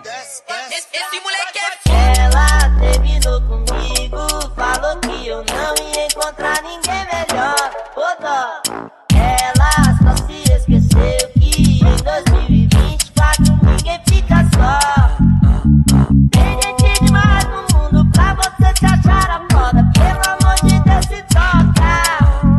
Esse moleque é. Ela terminou comigo, falou que eu não ia encontrar ninguém melhor. Ô dó, ela só se esqueceu que em 2024 ninguém fica só. Tem gente demais no mundo pra você se achar a foda. Pelo amor de Deus, se toca.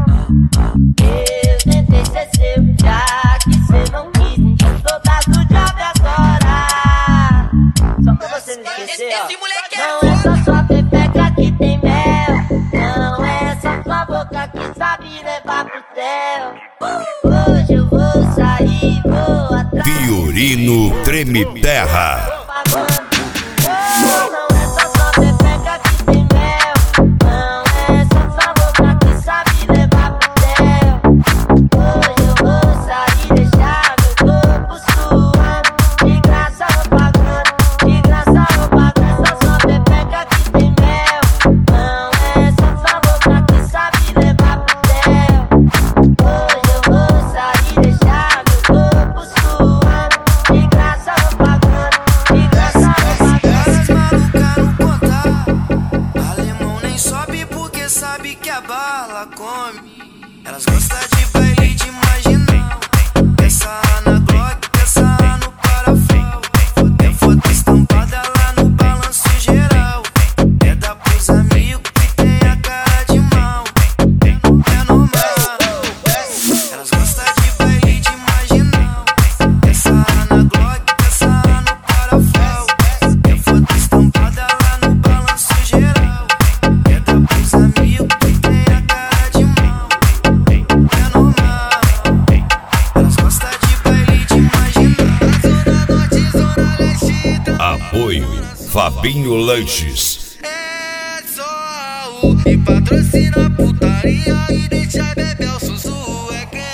Eu tentei ser seu, já que cê não quis. Então tô dado de ave agora. Só pra você me esquecer, ó. Não é só sua pepeca que tem mel. Não é só sua boca que sabe levar pro céu. Hoje eu vou sair, vou atrás. Fiorino Treme Terra. Não é só sua pepeca que tem mel. Não é só sua boca que sabe levar pro céu. Hoje eu vou sair, deixar meu corpo suando. De graça eu pagando, de graça eu pagando. Só sua pepeca que tem mel. Não é só sua boca que sabe levar pro céu. Hoje eu vou sair, deixar meu corpo suando. De graça eu pagando, de graça eu pagando. Alemão nem sobe porque sabe que a bala come. Elas gostam de baile de marginal. Essa na Glock, essa no Parafal. Tem foto estampada lá no balanço geral. É dar pros amigos que tem a cara de mal. É normal. Elas gostam de baile de marginal. Essa na Glock, essa no Parafal. Tem foto estampada lá no balanço geral. É dar pros amigos que tem a cara de mal. É normal. Elas gostam de baile de marginal. Zona Norte, Zona Leste. Apoio Fabinho Lanches. É só o e patrocina a putaria e deixa beber o Suzu é quem?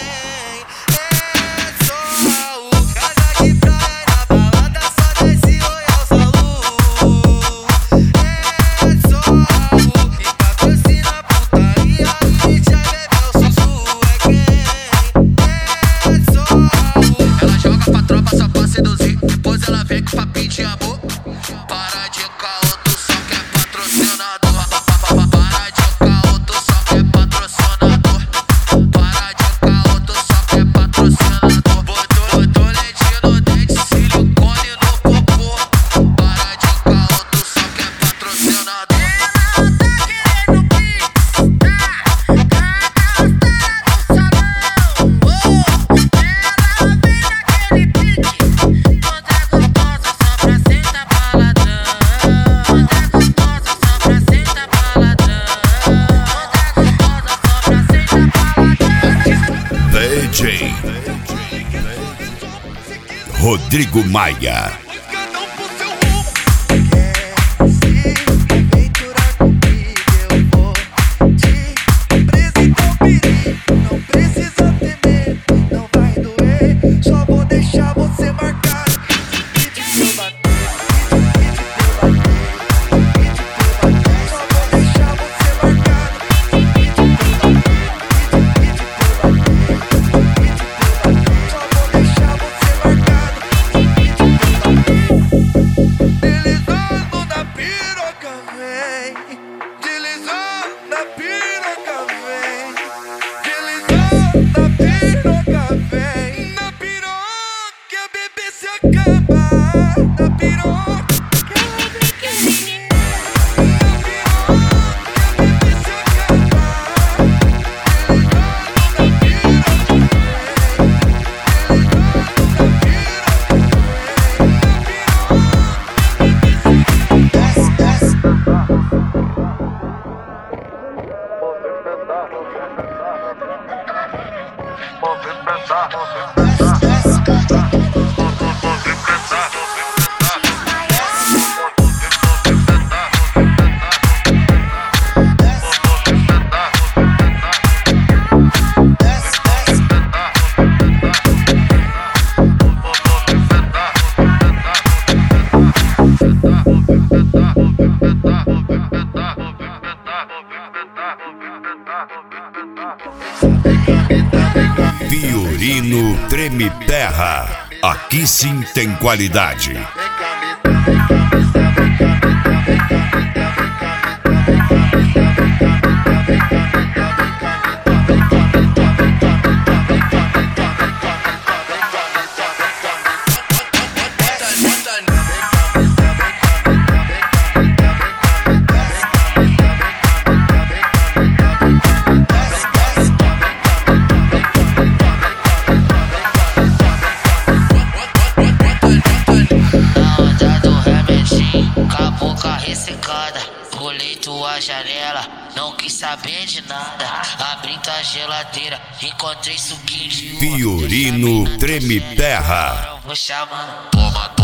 É só o casa de praia na balada só desce Royal Salu. É só o e patrocina a putaria e deixa beber o Suzu é quem? É só o ela joga pra tropa só pra seduzir, depois ela vem com papinho de amor. Para de caô, tu só quer patrocinador. Para de caô, tu só quer patrocinador. Para de caô, tu só quer patrocinador. Botou leite no dente, silicone no popô. Para de caô, tu só quer patrocinador. Ela tá querendo pix, tá? Cata os do salão. Ela vem naquele pique. Quando é gostosa só pra sentar baladão. Quando é gostosa só pra sentar baladão. Quando é gostosa só pra sentar baladão. DJ Rodrigo Maia. Cada um pro seu rumo. Se aventurar comigo eu vou te apresentar o perigo. Não precisa temer, não vai doer. Só vou deixar você marcado. Vídeo que eu bater, vídeo que eu bater, vídeo que eu bater. Só vou deixar você marcado. Vídeo que eu bater, vídeo que eu bater, vídeo que eu bater. Só vou deixar você marcado. Deslizando na piroca vem, deslizando na piroca vem, deslizando na piroca vem. Na piroca bebê se acaba, na piroca. Fiorino Treme Terra. Aqui sim tem qualidade. Vem cá, me janela, não quis saber de nada. Abri tua geladeira, encontrei suquinho de uva. Fiorino Treme Terra. Vou chamando. Toma,